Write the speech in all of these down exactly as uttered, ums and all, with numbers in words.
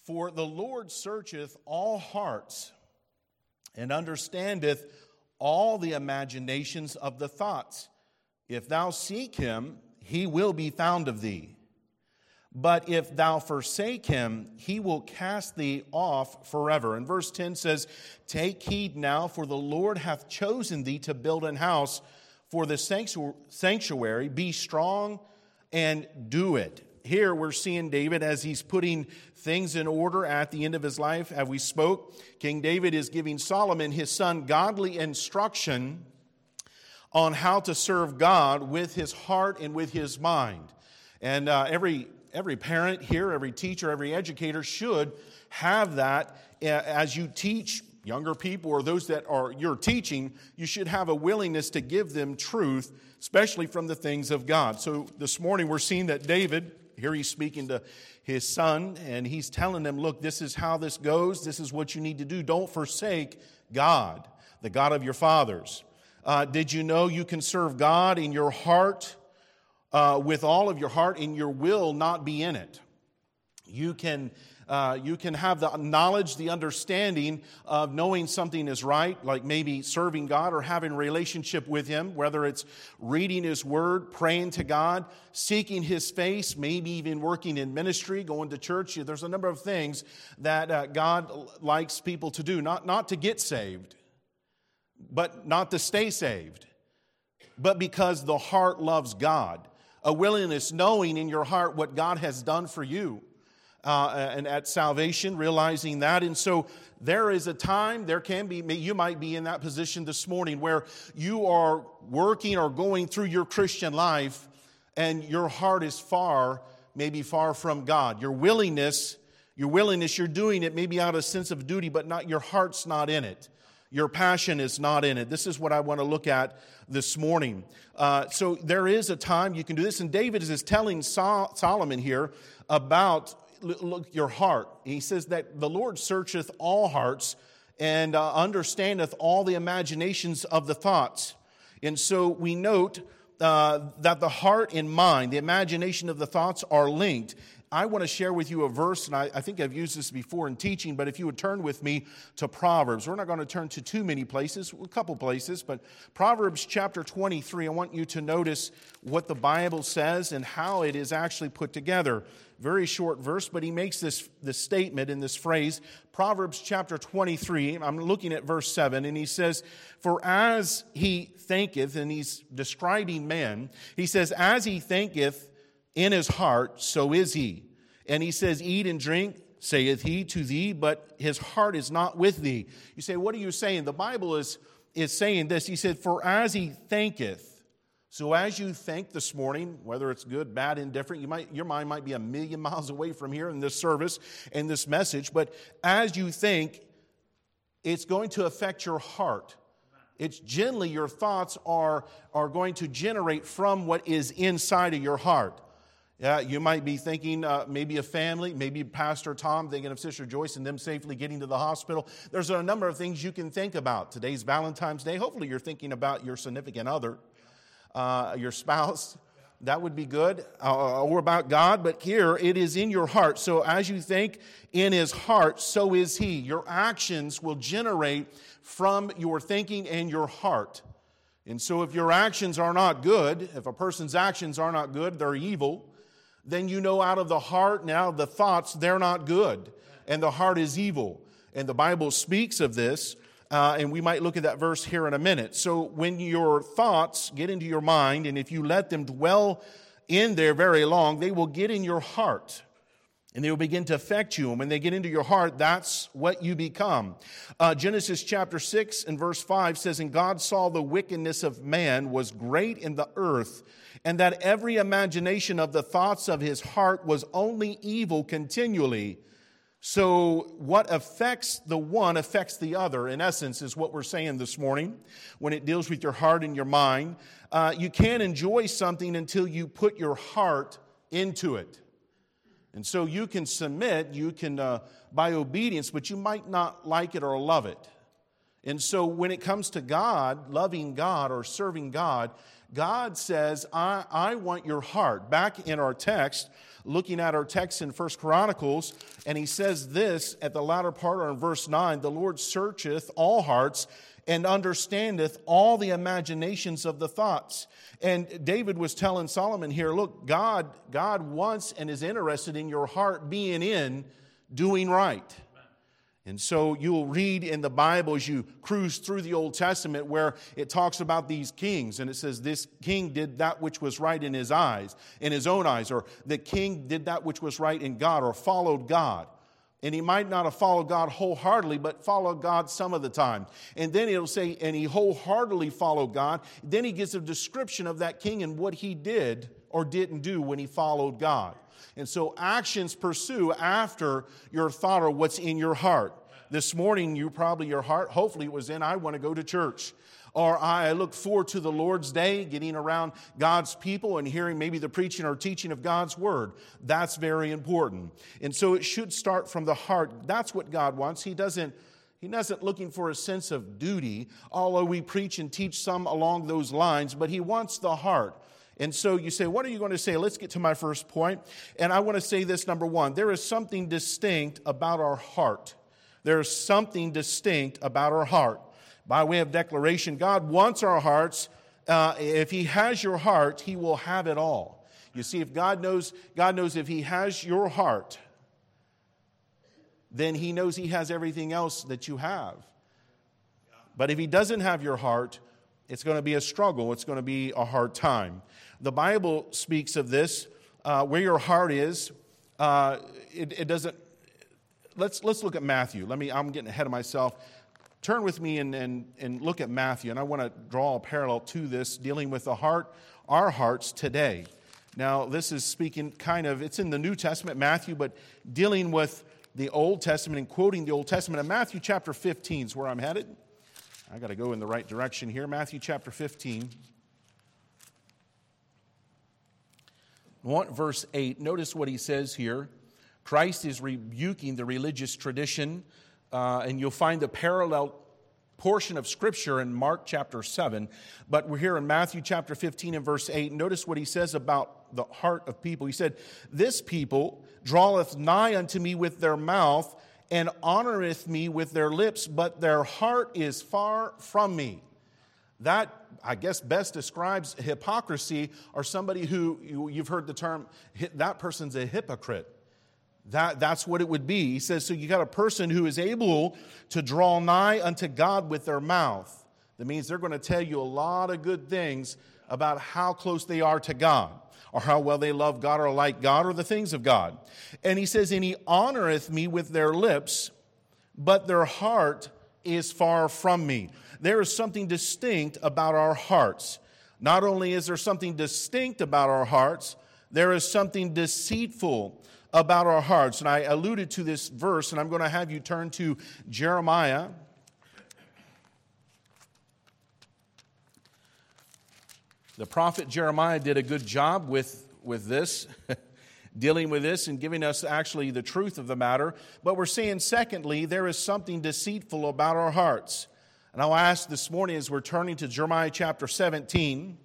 For the Lord searcheth all hearts, and understandeth all the imaginations of the thoughts. If thou seek him, he will be found of thee. But if thou forsake him, he will cast thee off forever. And verse ten says, Take heed now, for the Lord hath chosen thee to build an house for the sanctuary. Be strong and do it. Here we're seeing David as he's putting things in order at the end of his life. As we spoke, King David is giving Solomon, his son, godly instruction on how to serve God with his heart and with his mind. And uh, every every parent here, every teacher, every educator should have that as you teach younger people or those that are you're teaching. You should have a willingness to give them truth, especially from the things of God. So this morning we're seeing that David, here he's speaking to his son, and he's telling them, look, this is how this goes. This is what you need to do. Don't forsake God, the God of your fathers. Uh, did you know you can serve God in your heart, uh, with all of your heart, and your will not be in it? You can Uh, you can have the knowledge, the understanding of knowing something is right, like maybe serving God or having a relationship with Him, whether it's reading His Word, praying to God, seeking His face, maybe even working in ministry, going to church. There's a number of things that uh, God likes people to do, not, not to get saved, but not to stay saved, but because the heart loves God. A willingness, knowing in your heart what God has done for you. Uh, and at salvation, realizing that. And so there is a time, there can be, you might be in that position this morning where you are working or going through your Christian life and your heart is far, maybe far from God. Your willingness, your willingness, you're doing it maybe out of a sense of duty, but not, your heart's not in it. Your passion is not in it. This is what I want to look at this morning. Uh, so there is a time you can do this. And David is telling Sol- Solomon here about look, your heart. He says that the Lord searcheth all hearts and uh, understandeth all the imaginations of the thoughts. And so we note uh, that the heart and mind, the imagination of the thoughts are linked. I want to share with you a verse, and I, I think I've used this before in teaching, but if you would turn with me to Proverbs. We're not going to turn to too many places, a couple places, but Proverbs chapter twenty-three, I want you to notice what the Bible says and how it is actually put together. Very short verse, but he makes this, this statement in this phrase, Proverbs chapter twenty-three, I'm looking at verse seven, and he says, For as he thinketh, and he's describing man, he says, As he thinketh in his heart, so is he. And he says, Eat and drink, saith he to thee, but his heart is not with thee. You say, what are you saying? The Bible is, is saying this. He said, For as he thinketh. So as you think this morning, whether it's good, bad, indifferent, you might, your mind might be a million miles away from here in this service and this message, but as you think, it's going to affect your heart. It's generally your thoughts are, are going to generate from what is inside of your heart. Yeah, you might be thinking uh, maybe a family, maybe Pastor Tom, thinking of Sister Joyce and them safely getting to the hospital. There's a number of things you can think about. Today's Valentine's Day. Hopefully you're thinking about your significant other, uh, your spouse. That would be good. Uh, or about God. But here, it is in your heart. So as you think in his heart, so is he. Your actions will generate from your thinking and your heart. And so if your actions are not good, if a person's actions are not good, they're evil, then you know out of the heart now the thoughts, they're not good. And the heart is evil. And the Bible speaks of this. Uh, and we might look at that verse here in a minute. So when your thoughts get into your mind, and if you let them dwell in there very long, they will get in your heart. And they will begin to affect you. And when they get into your heart, that's what you become. Uh, Genesis chapter six and verse five says, And God saw the wickedness of man was great in the earth, and that every imagination of the thoughts of his heart was only evil continually. So what affects the one affects the other, in essence, is what we're saying this morning when it deals with your heart and your mind. Uh, you can't enjoy something until you put your heart into it. And so you can submit, you can, uh, by obedience, but you might not like it or love it. And so when it comes to God, loving God or serving God, God says, I, I want your heart. Back in our text, looking at our text in First Chronicles, and he says this at the latter part or in verse nine, the Lord searcheth all hearts and understandeth all the imaginations of the thoughts. And David was telling Solomon here, look, God, God wants and is interested in your heart being in doing right. And so you'll read in the Bible as you cruise through the Old Testament where it talks about these kings. And it says this king did that which was right in his eyes, in his own eyes. Or the king did that which was right in God or followed God. And he might not have followed God wholeheartedly, but followed God some of the time. And then it'll say, and he wholeheartedly followed God. Then he gives a description of that king and what he did or didn't do when he followed God. And so actions pursue after your thought or what's in your heart. This morning, you probably, your heart, hopefully it was in, I want to go to church. Or I look forward to the Lord's Day, getting around God's people and hearing maybe the preaching or teaching of God's Word. That's very important. And so it should start from the heart. That's what God wants. He doesn't, He doesn't looking for a sense of duty, although we preach and teach some along those lines, but He wants the heart. And so you say, what are you going to say? Let's get to my first point. And I want to say this, number one. There is something distinct about our heart. There is something distinct about our heart. By way of declaration, God wants our hearts. Uh, if He has your heart, He will have it all. You see, if God knows, God knows if He has your heart, then He knows He has everything else that you have. But if He doesn't have your heart, it's going to be a struggle. It's going to be a hard time. The Bible speaks of this. Uh, where your heart is, uh, it, it doesn't. Let's let's look at Matthew. Let me. I'm getting ahead of myself. Turn with me and and and look at Matthew. And I want to draw a parallel to this, dealing with the heart, our hearts today. Now, this is speaking kind of. It's in the New Testament, Matthew, but dealing with the Old Testament and quoting the Old Testament. And Matthew chapter fifteen is where I'm headed. I got to go in the right direction here. Matthew chapter fifteen. Verse eight. Notice what he says here. Christ is rebuking the religious tradition, uh, and you'll find the parallel portion of Scripture in Mark chapter seven. But we're here in Matthew chapter fifteen and verse eight. Notice what he says about the heart of people. He said, this people draweth nigh unto me with their mouth, and honoreth me with their lips, but their heart is far from me. That, I guess, best describes hypocrisy, or somebody who, you've heard the term, that person's a hypocrite. That, that's what it would be. He says, so you got a person who is able to draw nigh unto God with their mouth. That means they're going to tell you a lot of good things about how close they are to God, or how well they love God or like God or the things of God. And he says, and he honoreth me with their lips, but their heart is far from me. There is something distinct about our hearts. Not only is there something distinct about our hearts, there is something deceitful about our hearts. And I alluded to this verse, and I'm going to have you turn to Jeremiah. The prophet Jeremiah did a good job with, with this, dealing with this and giving us actually the truth of the matter. But we're saying, secondly, there is something deceitful about our hearts. And I'll ask this morning as we're turning to Jeremiah chapter seventeen,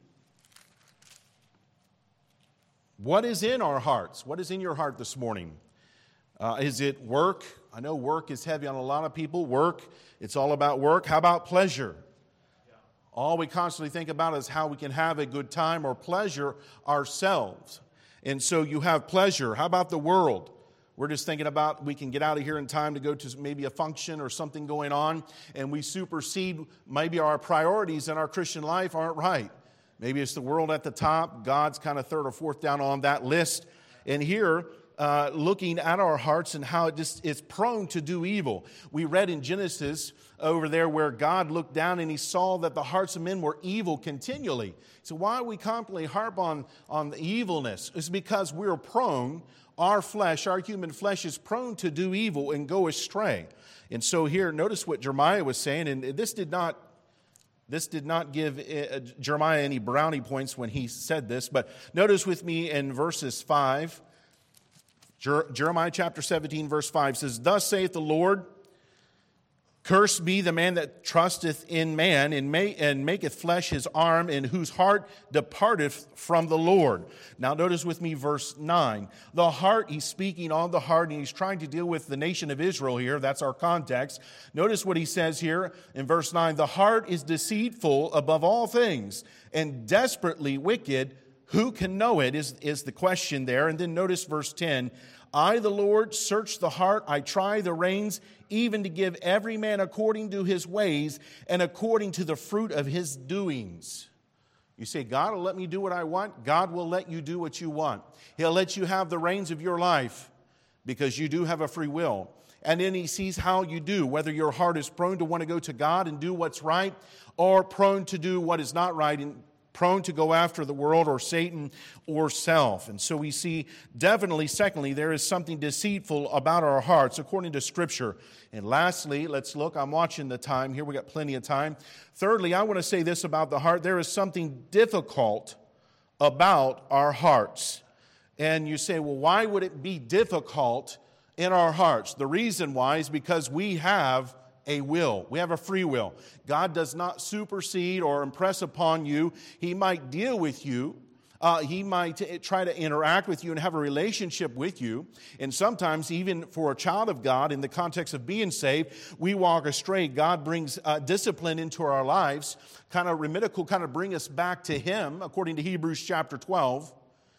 what is in our hearts? What is in your heart this morning? Uh, is it work? I know work is heavy on a lot of people. Work, it's all about work. How about pleasure? All we constantly think about is how we can have a good time or pleasure ourselves. And so you have pleasure. How about the world? We're just thinking about we can get out of here in time to go to maybe a function or something going on, and we supersede maybe our priorities in our Christian life aren't right. Maybe it's the world at the top. God's kind of third or fourth down on that list. And here, uh, looking at our hearts and how it just is prone to do evil. We read in Genesis over there where God looked down and He saw that the hearts of men were evil continually. So why we constantly harp on, on the evilness? It's because we're prone, our flesh, our human flesh is prone to do evil and go astray. And so here, notice what Jeremiah was saying, and this did not This did not give Jeremiah any brownie points when he said this, but notice with me in verses five, Jeremiah chapter seventeen, verse five says, thus saith the Lord Cursed be the man that trusteth in man, and, may, and maketh flesh his arm, and whose heart departeth from the Lord. Now notice with me verse nine. The heart, he's speaking on the heart, and he's trying to deal with the nation of Israel here. That's our context. Notice what he says here in verse nine. The heart is deceitful above all things, and desperately wicked. Who can know it is, is the question there. And then notice verse ten. I, the Lord, search the heart. I try the reins, even to give every man according to his ways and according to the fruit of his doings. You say, God will let me do what I want. God will let you do what you want. He'll let you have the reins of your life because you do have a free will. And then he sees how you do, whether your heart is prone to want to go to God and do what's right, or prone to do what is not right and prone to go after the world or Satan or self. And so we see definitely, secondly, there is something deceitful about our hearts according to Scripture. And lastly, let's look, I'm watching the time here, we got plenty of time. Thirdly, I want to say this about the heart. There is something difficult about our hearts. And you say, well, why would it be difficult in our hearts? The reason why is because we have a will. We have a free will. God does not supersede or impress upon you. He might deal with you. Uh, he might t- try to interact with you and have a relationship with you. And sometimes, even for a child of God, in the context of being saved, we walk astray. God brings uh, discipline into our lives, kind of remedical, kind of bring us back to Him, according to Hebrews chapter twelve.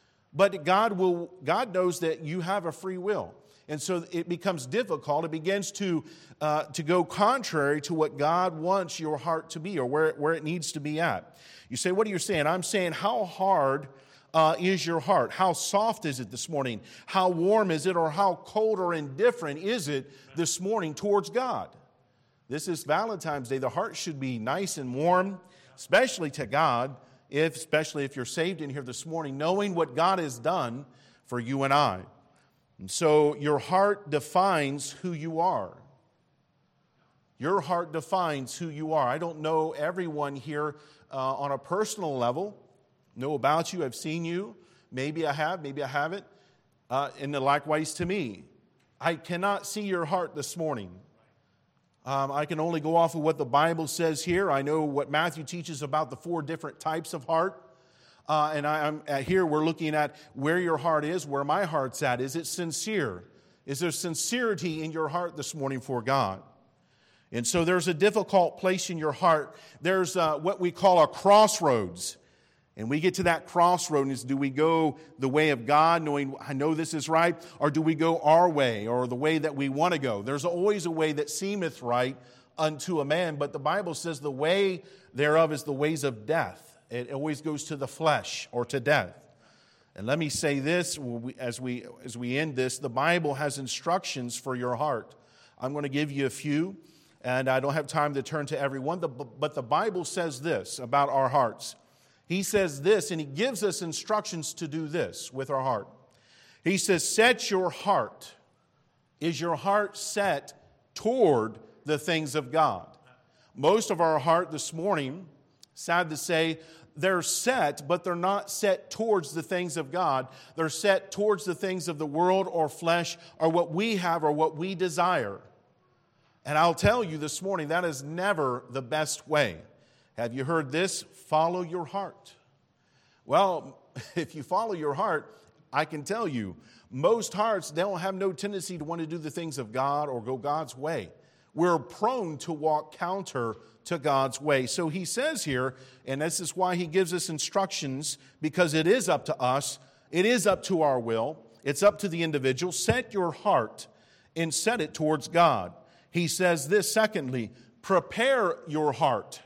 But God will. God knows that you have a free will. And so it becomes difficult. It begins to uh, to go contrary to what God wants your heart to be, or where, where it needs to be at. You say, what are you saying? I'm saying, how hard uh, is your heart? How soft is it this morning? How warm is it, or how cold or indifferent is it this morning towards God? This is Valentine's Day. The heart should be nice and warm, especially to God, if, especially if you're saved in here this morning, knowing what God has done for you and I. And so your heart defines who you are. Your heart defines who you are. I don't know everyone here uh, on a personal level, know about you, I've seen you. Maybe I have, maybe I haven't. Uh, and likewise to me. I cannot see your heart this morning. Um, I can only go off of what the Bible says here. I know what Matthew teaches about the four different types of heart. Uh, and I, I'm uh, here we're looking at where your heart is, where my heart's at. Is it sincere? Is there sincerity in your heart this morning for God? And so there's a difficult place in your heart. There's uh, what we call a crossroads. And we get to that crossroad, is do we go the way of God, knowing I know this is right, or do we go our way, or the way that we want to go? There's always a way that seemeth right unto a man, but the Bible says the way thereof is the ways of death. It always goes to the flesh or to death. And let me say this as we as we end this. The Bible has instructions for your heart. I'm going to give you a few, and I don't have time to turn to every one. But the Bible says this about our hearts. He says this, and He gives us instructions to do this with our heart. He says, set your heart. Is your heart set toward the things of God? Most of our heart this morning, sad to say, they're set, but they're not set towards the things of God. They're set towards the things of the world or flesh or what we have or what we desire. And I'll tell you this morning, that is never the best way. Have you heard this? Follow your heart. Well, if you follow your heart, I can tell you, most hearts, they don't have no tendency to want to do the things of God or go God's way. We're prone to walk counter to God's way. So he says here, and this is why he gives us instructions, because it is up to us, it is up to our will, it's up to the individual. Set your heart and set it towards God. He says this, secondly, prepare your heart.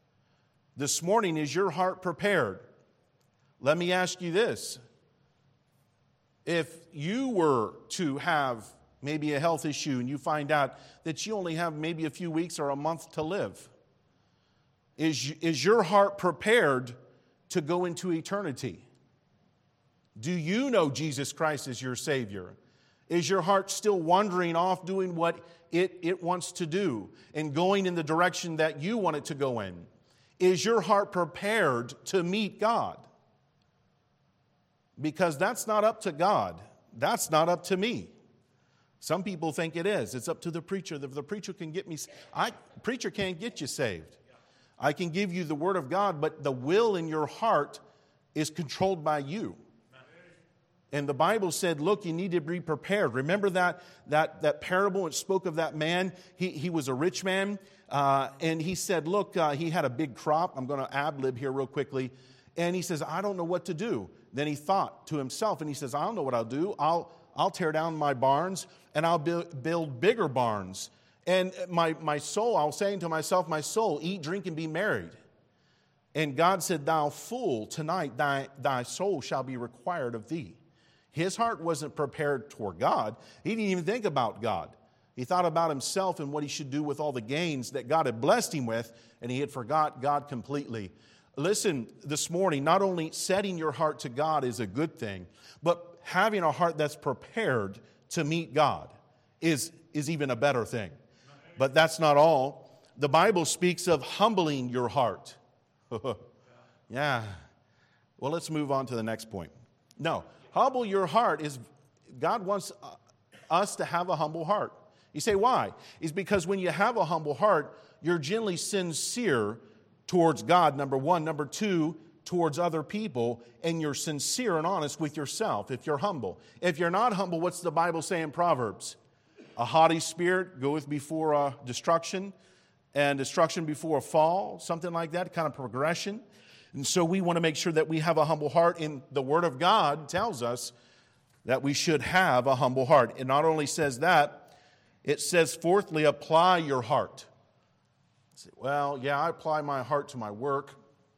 This morning, is your heart prepared? Let me ask you this. If you were to have maybe a health issue and you find out that you only have maybe a few weeks or a month to live, is, is your heart prepared to go into eternity? Do you know Jesus Christ as your Savior? Is your heart still wandering off doing what it, it wants to do and going in the direction that you want it to go in? Is your heart prepared to meet God? Because that's not up to God. That's not up to me. Some people think it is. It's up to the preacher. The, the preacher can get me. I preacher can't get you saved. I can give you the Word of God, but the will in your heart is controlled by you. And the Bible said, look, you need to be prepared. Remember that that, that parable it spoke of that man? He, he was a rich man, uh, and he said, look, uh, he had a big crop. I'm going to ad-lib here real quickly. And he says, I don't know what to do. Then he thought to himself, and he says, I don't know what I'll do. I'll I'll tear down my barns, and I'll build, build bigger barns. And my, my soul, I was saying to myself, my soul, eat, drink, and be merried. And God said, thou fool, tonight thy, thy soul shall be required of thee. His heart wasn't prepared toward God. He didn't even think about God. He thought about himself and what he should do with all the gains that God had blessed him with, and he had forgot God completely. Listen, this morning, not only setting your heart to God is a good thing, but having a heart that's prepared to meet God is, is even a better thing. But that's not all. The Bible speaks of humbling your heart. Yeah. Well, let's move on to the next point. No, humble your heart is, God wants us to have a humble heart. You say, why? It's because when you have a humble heart, you're generally sincere towards God, number one. Number two, towards other people, and you're sincere and honest with yourself if you're humble. If you're not humble, what's the Bible say in Proverbs? A haughty spirit goeth before uh, destruction, and destruction before a fall, something like that, kind of progression. And so we want to make sure that we have a humble heart, and the Word of God tells us that we should have a humble heart. It not only says that, it says, fourthly, apply your heart. Say, well, yeah, I apply my heart to my work.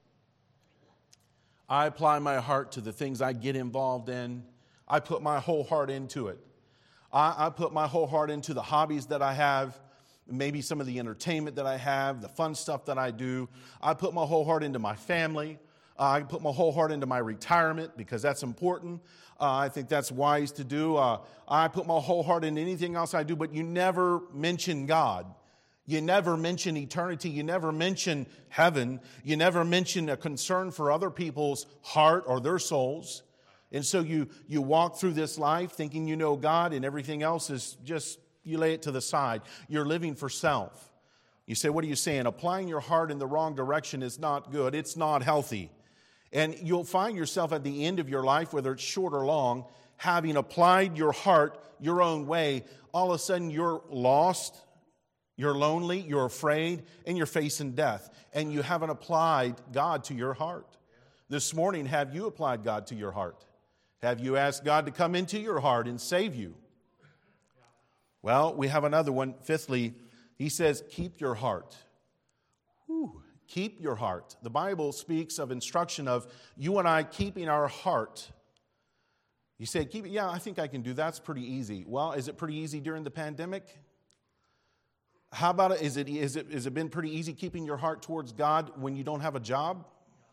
I apply my heart to the things I get involved in. I put my whole heart into it. I, I put my whole heart into the hobbies that I have, maybe some of the entertainment that I have, the fun stuff that I do. I put my whole heart into my family. Uh, I put my whole heart into my retirement because that's important. Uh, I think that's wise to do. Uh, I put my whole heart into anything else I do, but you never mention God. You never mention eternity. You never mention heaven. You never mention a concern for other people's heart or their souls. And so you, you walk through this life thinking you know God, and everything else is just, you lay it to the side. You're living for self. You say, what are you saying? Applying your heart in the wrong direction is not good. It's not healthy. And you'll find yourself at the end of your life, whether it's short or long, having applied your heart your own way, all of a sudden you're lost. You're lonely, you're afraid, and you're facing death. And you haven't applied God to your heart. This morning, have you applied God to your heart? Have you asked God to come into your heart and save you? Well, we have another one. Fifthly, he says, keep your heart. Whew. Keep your heart. The Bible speaks of instruction of you and I keeping our heart. You say, keep it. Yeah, I think I can do that. That's pretty easy. Well, is it pretty easy during the pandemic? How about it? Is it, is it, has it been pretty easy keeping your heart towards God when you don't have a job?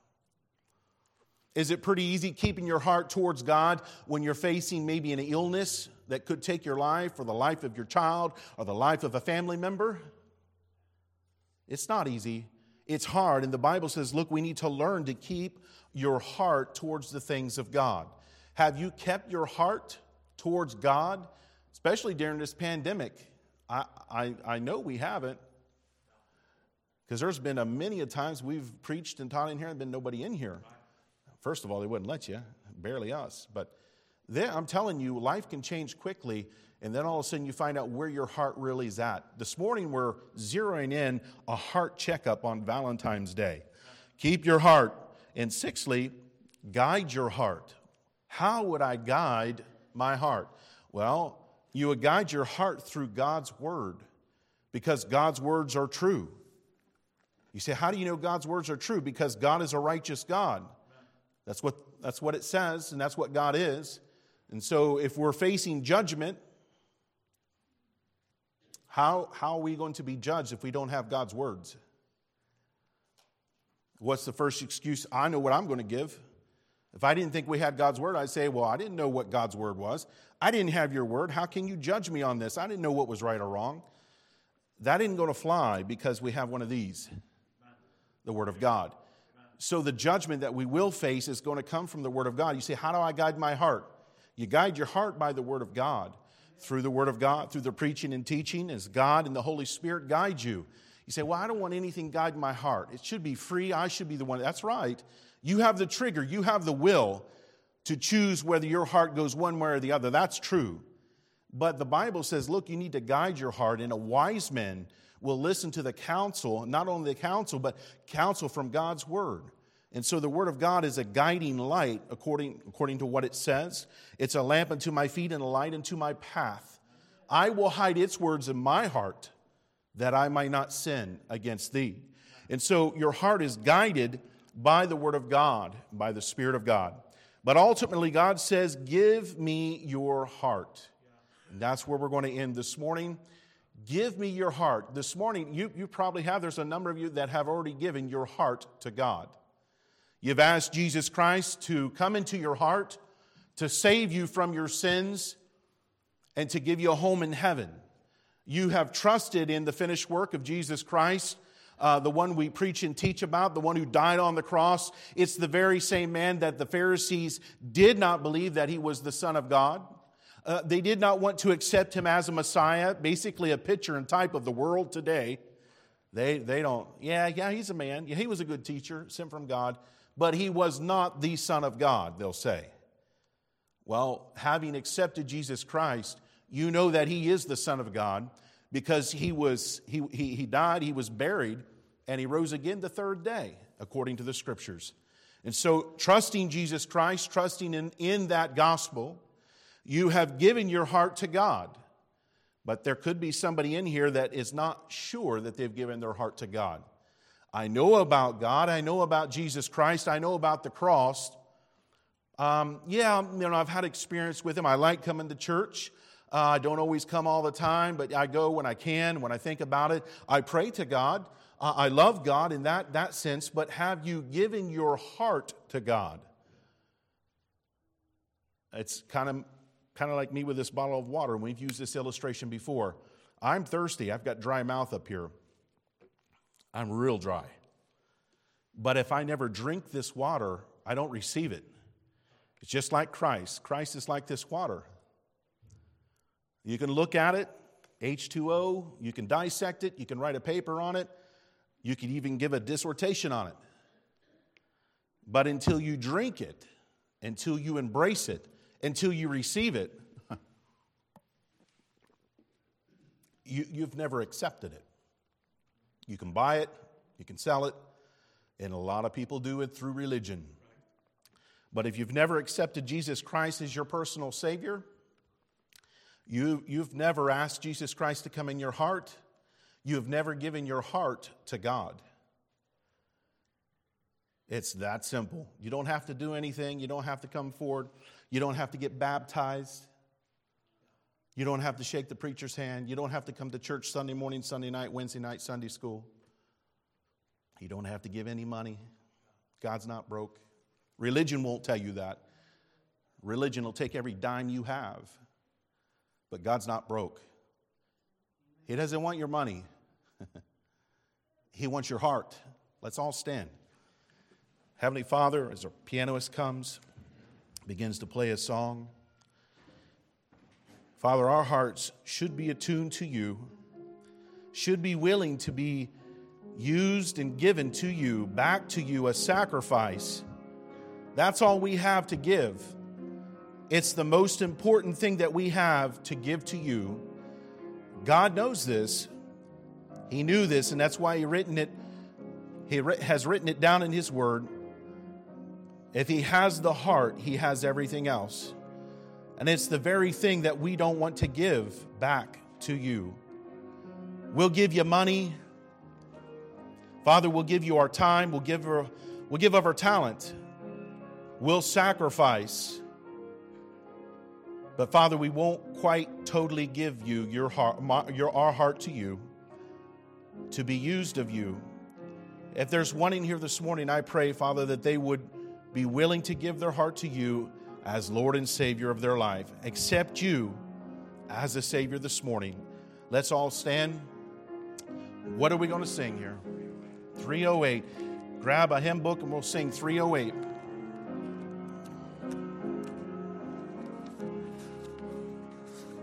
Is it pretty easy keeping your heart towards God when you're facing maybe an illness that could take your life or the life of your child or the life of a family member? It's not easy. It's hard. And the Bible says, look, we need to learn to keep your heart towards the things of God. Have you kept your heart towards God, especially during this pandemic? I, I, I know we haven't, because there's been a many a times we've preached and taught in here and been nobody in here. First of all, they wouldn't let you, barely us. But then I'm telling you, life can change quickly, and then all of a sudden you find out where your heart really is at. This morning we're zeroing in a heart checkup on Valentine's Day. Keep your heart. And sixthly, guide your heart. How would I guide my heart? Well, you would guide your heart through God's Word, because God's words are true. You say, how do you know God's words are true? Because God is a righteous God. That's what, that's what it says, and that's what God is. And so if we're facing judgment, how, how are we going to be judged if we don't have God's words? What's the first excuse? I know what I'm going to give. If I didn't think we had God's word, I'd say, well, I didn't know what God's word was. I didn't have your word. How can you judge me on this? I didn't know what was right or wrong. That isn't going to fly because we have one of these, the Word of God. So the judgment that we will face is going to come from the Word of God. You say, how do I guide my heart? You guide your heart by the Word of God. through the Word of God, through the preaching and teaching, as God and the Holy Spirit guide you. You say, well, I don't want anything guide my heart. It should be free. I should be the one. That's right. You have the trigger. You have the will to choose whether your heart goes one way or the other. That's true. But the Bible says, look, you need to guide your heart, and a wise man will listen to the counsel, not only the counsel, but counsel from God's Word. And so the Word of God is a guiding light according, according to what it says. It's a lamp unto my feet and a light unto my path. I will hide its words in my heart that I might not sin against thee. And so your heart is guided by the Word of God, by the Spirit of God. But ultimately, God says, give me your heart. And that's where we're going to end this morning. Give me your heart. This morning, you, you probably have, there's a number of you that have already given your heart to God. You've asked Jesus Christ to come into your heart, to save you from your sins, and to give you a home in heaven. You have trusted in the finished work of Jesus Christ, uh, the one we preach and teach about, the one who died on the cross. It's the very same man that the Pharisees did not believe that he was the Son of God. Uh, they did not want to accept him as a Messiah, basically a picture and type of the world today. They, they don't, yeah, yeah, he's a man. Yeah, he was a good teacher, sent from God. But he was not the Son of God, they'll say. Well, having accepted Jesus Christ, you know that he is the Son of God because he was he, he, he died, he was buried, and he rose again the third day, according to the Scriptures. And so, trusting Jesus Christ, trusting in, in that gospel, you have given your heart to God. But there could be somebody in here that is not sure that they've given their heart to God. I know about God. I know about Jesus Christ. I know about the cross. Um, yeah, you know, I've had experience with him. I like coming to church. Uh, I don't always come all the time, but I go when I can, when I think about it. I pray to God. Uh, I love God in that, that sense, but have you given your heart to God? It's kind of, kind of like me with this bottle of water. We've used this illustration before. I'm thirsty. I've got dry mouth up here. I'm real dry. But if I never drink this water, I don't receive it. It's just like Christ. Christ is like this water. You can look at it, H two O, you can dissect it, you can write a paper on it, you can even give a dissertation on it. But until you drink it, until you embrace it, until you receive it, you, you've never accepted it. You can buy it, you can sell it, and a lot of people do it through religion. But if you've never accepted Jesus Christ as your personal Savior, you, you've never asked Jesus Christ to come in your heart, you have never given your heart to God. It's that simple. You don't have to do anything. You don't have to come forward. You don't have to get baptized. You don't have to shake the preacher's hand. You don't have to come to church Sunday morning, Sunday night, Wednesday night, Sunday school. You don't have to give any money. God's not broke. Religion won't tell you that. Religion will take every dime you have. But God's not broke. He doesn't want your money. He wants your heart. Let's all stand. Heavenly Father, as our pianist comes, begins to play a song, Father, our hearts should be attuned to you, should be willing to be used and given to you, back to you, a sacrifice. That's all we have to give. It's the most important thing that we have to give to you. God knows this. He knew this, and that's why He written it. He has written it down in His Word. If He has the heart, He has everything else. And it's the very thing that we don't want to give back to you. We'll give you money. Father, we'll give you our time. We'll give, her, we'll give of our talent. We'll sacrifice. But Father, we won't quite totally give you your heart, your, our heart to you, to be used of you. If there's one in here this morning, I pray, Father, that they would be willing to give their heart to you as Lord and Savior of their life. Accept you as a Savior this morning. Let's all stand. What are we going to sing here? three oh eight. Grab a hymn book and we'll sing three oh eight.